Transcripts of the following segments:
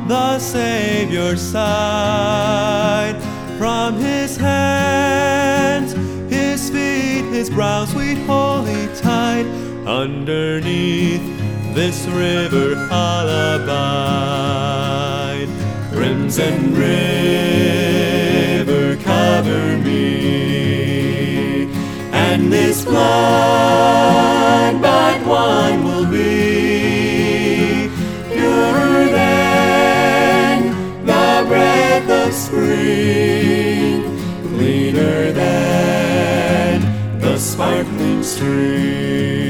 the Savior's side. From his hands, his feet, his brows we wholly tied. Underneath this river I'll abide. Crimson river, cover me, and this blood but one will be purer than the breath of spring, cleaner than the sparkling stream.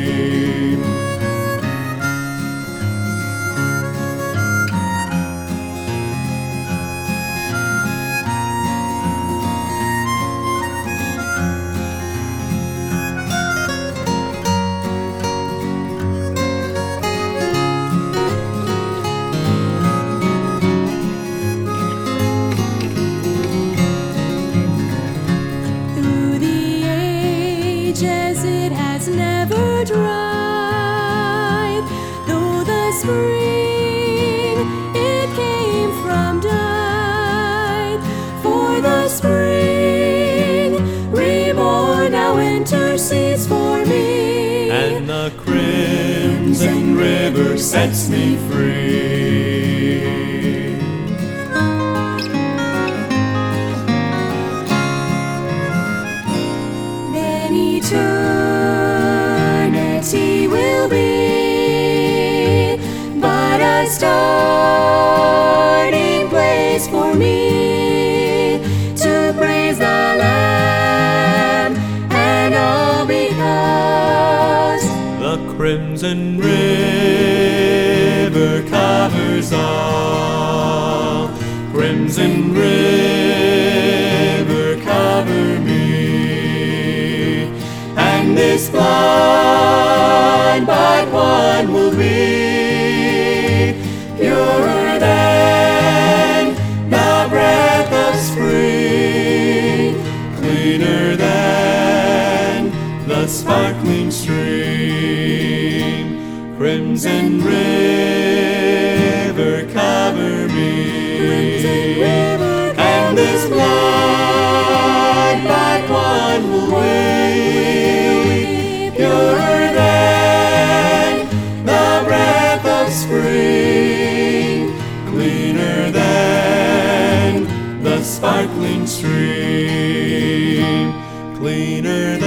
It has never dried, though the spring it came from died. For the spring reborn now intercedes for me, and the crimson river sets me free. Eternity will be but a starting place for me to praise the Lamb, and all because the crimson river covers all. Crimson river, cover me, and this blood but one will be purer than the breath of spring, cleaner than the sparkling stream. Crimson river, cover me, and this blood but one will be purer than the breath of spring, cleaner than the sparkling stream, cleaner